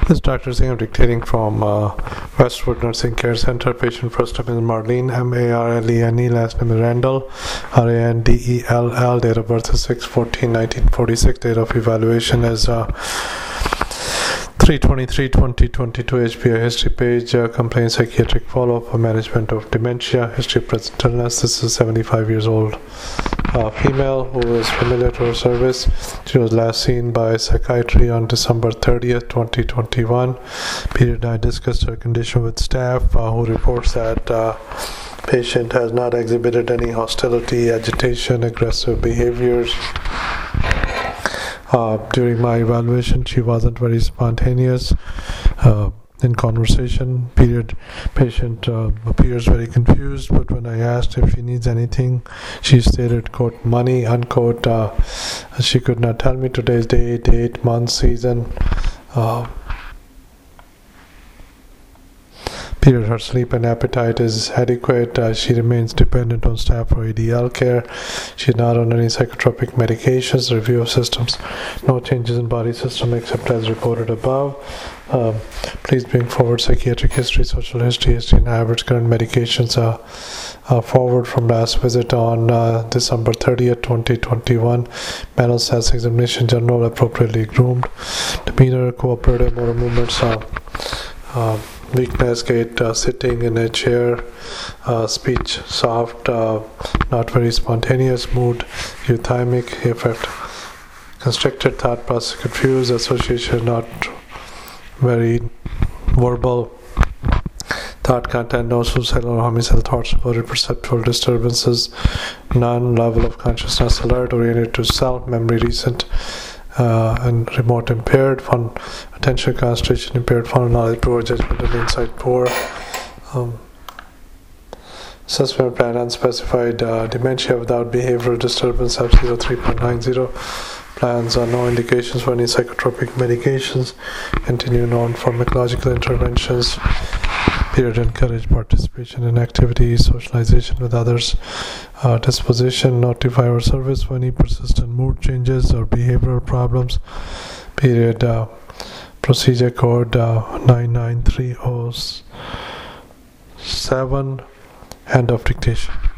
This is Dr. Singh. I'm dictating from Westwood Nursing Care Center. Patient first name is Marlene, Marlene, last name is Randall, Randell. Date of birth is 6/14/1946. Date of evaluation is 3/23/2022. HPI history page. Complaint psychiatric follow-up for management of dementia. History of present illness. This is 75 years old. Female who is familiar to her service. She was last seen by psychiatry on December 30th, 2021. Period I discussed her condition with staff who reports that patient has not exhibited any hostility, agitation, aggressive behaviors. During my evaluation, she wasn't very spontaneous in conversation. Patient appears very confused, but when I asked if she needs anything, she stated, quote, money, unquote. She could not tell me today's date, month, season. Her sleep and appetite is adequate. She remains dependent on staff for ADL care. She's not on any psychotropic medications. Review of systems. No changes in body system except as reported above. Please bring forward psychiatric history, social history, and average current medications forward from last visit on December 30th, 2021. Mental status examination, general, appropriately groomed. Demeanor, cooperative, motor movements, weakness, gait, sitting in a chair, speech soft, not very spontaneous, mood euthymic, effect constricted, thought process confused, association not very verbal, thought content, no suicidal or homicidal thoughts about perceptual disturbances, none, level of consciousness alert, oriented to self, memory recent and remote impaired, fun, attention concentration impaired, fun knowledge poor, judgment and insight poor. Assessment plan unspecified, dementia without behavioral disturbance, F0 3.90. Plans are no indications for any psychotropic medications. Continue non-pharmacological interventions. Period encourage participation in activities, socialization with others. Disposition, notify our service for any persistent mood changes or behavioral problems. Period. Procedure code 99307. End of dictation.